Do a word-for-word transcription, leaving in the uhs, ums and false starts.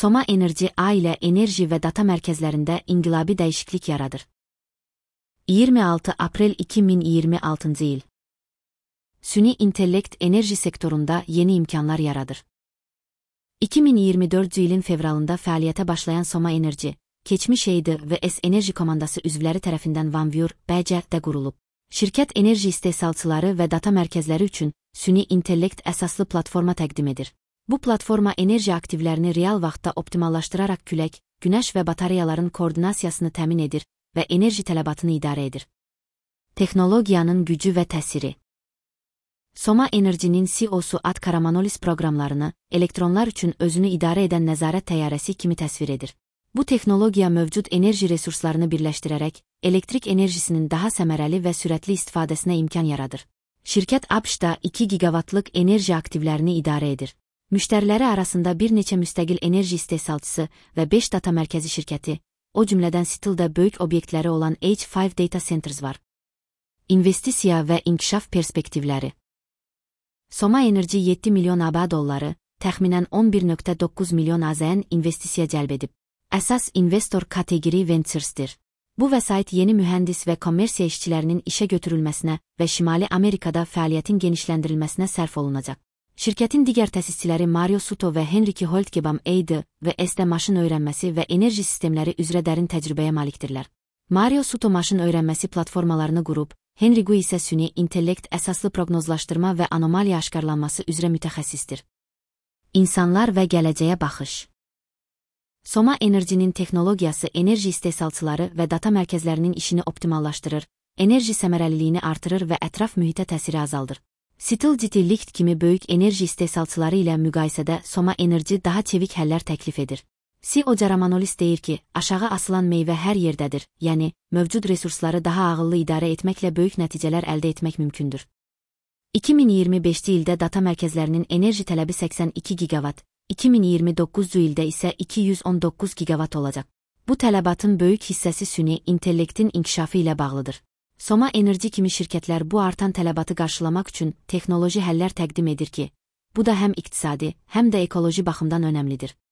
Soma Enerji ailə, enerji və data mərkəzlərində inqilabi dəyişiklik yaradır. iyirmi altı aprel iki min iyirmi altıncı il. Süni intellekt enerji sektorunda yeni imkanlar yaradır. iki min iyirmi dördüncü ilin fevralında fəaliyyətə başlayan Soma Enerji, keçmiş E Y D və S Enerji komandası üzvləri tərəfindən Vanvur, B C-də qurulub. Şirkət enerji istehsalçıları və data mərkəzləri üçün süni intellekt əsaslı platforma təqdim edir. Bu platforma enerji aktivlərini real vaxtda optimallaşdıraraq külək, günəş və batareyaların koordinasiyasını təmin edir və enerji tələbatını idarə edir. Texnologiyanın gücü və təsiri. Soma Enerjinin C E O-su Ad Karamanolis proqramlarını elektronlar üçün özünü idarə edən nəzarət təyyarəsi kimi təsvir edir. Bu texnologiya mövcud enerji resurslarını birləşdirərək, elektrik enerjisinin daha səmərəli və sürətli istifadəsinə imkan yaradır. Şirkət A B Ş-da iki gigavatlıq enerji aktivlərini idarə edir. Müştəriləri arasında bir neçə müstəqil enerji istehsalçısı və beş data mərkəzi şirkəti, o cümlədən Seattle-da böyük obyektləri olan H beş Data Centers var. İnvestisiya və inkişaf perspektivləri. Soma Enerji yeddi milyon ABŞ dolları, təxminən on bir nöqtə doqquz milyon A Z N investisiya cəlb edib. Əsas investor kateqori Ventures'dir. Bu vəsait yeni mühəndis və kommersiya işçilərinin işə götürülməsinə və Şimali Amerikada fəaliyyətin genişləndirilməsinə sərf olunacaq. Şirkətin digər təsisçiləri Mario Suto və Henrique Holtgebam E Y D və S-də maşın öyrənməsi və enerji sistemləri üzrə dərin təcrübəyə malikdirlər. Mario Suto maşın öyrənməsi platformalarını qurub, Henrique isə süni intellekt əsaslı proqnozlaşdırma və anomaliya aşkarlanması üzrə mütəxəssisdir. İnsanlar və gələcəyə baxış. Soma Enerjinin texnologiyası enerji istehsalçıları və data mərkəzlərinin işini optimallaşdırır, enerji səmərəliliyini artırır və ətraf mühitə təsiri azaldır. Seattle Licht kimi böyük enerji istehsalçıları ilə müqayisədə Soma Enerji daha çevik həllər təklif edir. C E O Caramanolis deyir ki, aşağı asılan meyvə hər yerdədir, yəni, mövcud resursları daha ağıllı idarə etməklə böyük nəticələr əldə etmək mümkündür. iki min iyirmi beşinci ildə data mərkəzlərinin enerji tələbi səksən iki gigavat, iki min iyirmi doqquzuncu ildə isə iki yüz on doqquz gigavat olacaq. Bu tələbatın böyük hissəsi süni intellektin inkişafı ilə bağlıdır. Soma Enerji kimi şirkətlər bu artan tələbatı qarşılamaq üçün texnoloji həllər təqdim edir ki, bu da həm iqtisadi, həm də ekoloji baxımdan önəmlidir.